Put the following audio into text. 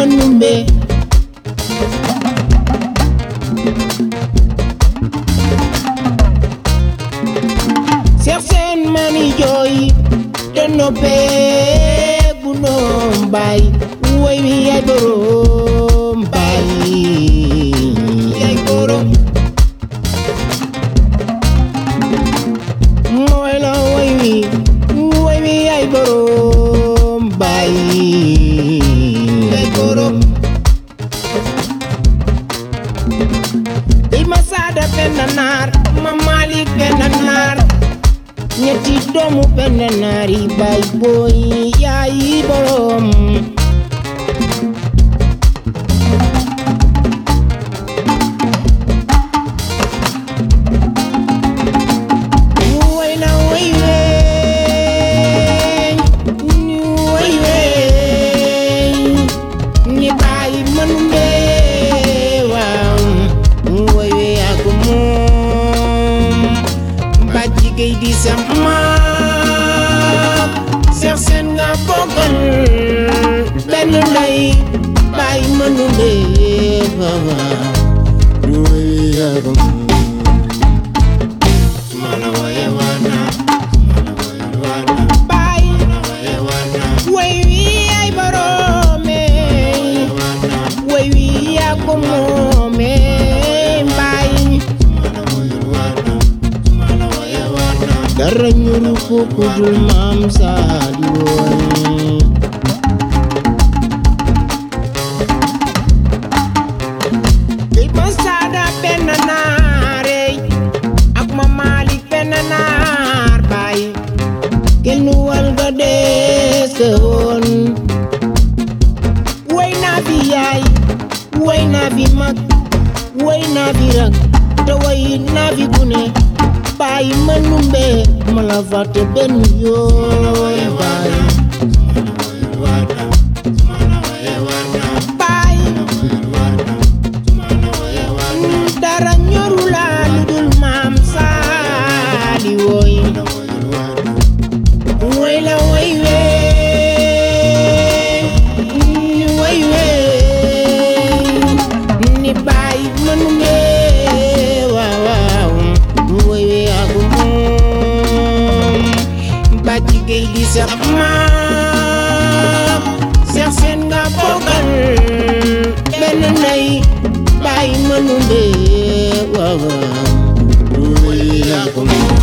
Manumbe Cheikh Sène mani jooy te noppee bu noom baay woy wi yaay borom baay yaay borom mooy la woy wi yaay borom baay yaay borom ma saada benn naar ma Malick benn naar ñetti doomu benn naar yi baay booy yaay borom woy na woy weey ni baay Manumbe waaw woy wey ak moom bàcci gay di sama Cheikh Sène nga bokkal benn ndey baay Manumbe waaw woy wey ak moom sumala woye wana baay woy wi ay borome woy wi yaa ko moome baay dara ñuru ko ku dul maam Saali woon kay ma saada benn naare ak ma Malick benn naar baay kenn wal nga dees ka woon woy naa fi yaay woy naa fi mag woy naa fi rak te woy naa fi gune baay Manumbe ma la fàtte benn yoon baay baay dara ñoru la lu dul maam Saali woy woy la woy wey ni baay Manumbe waaw woy wey ak moom bàcci gay di sax maam Cheikh Sène nga bokkal benn ndey baay Manumbe waaw woy wey ak moom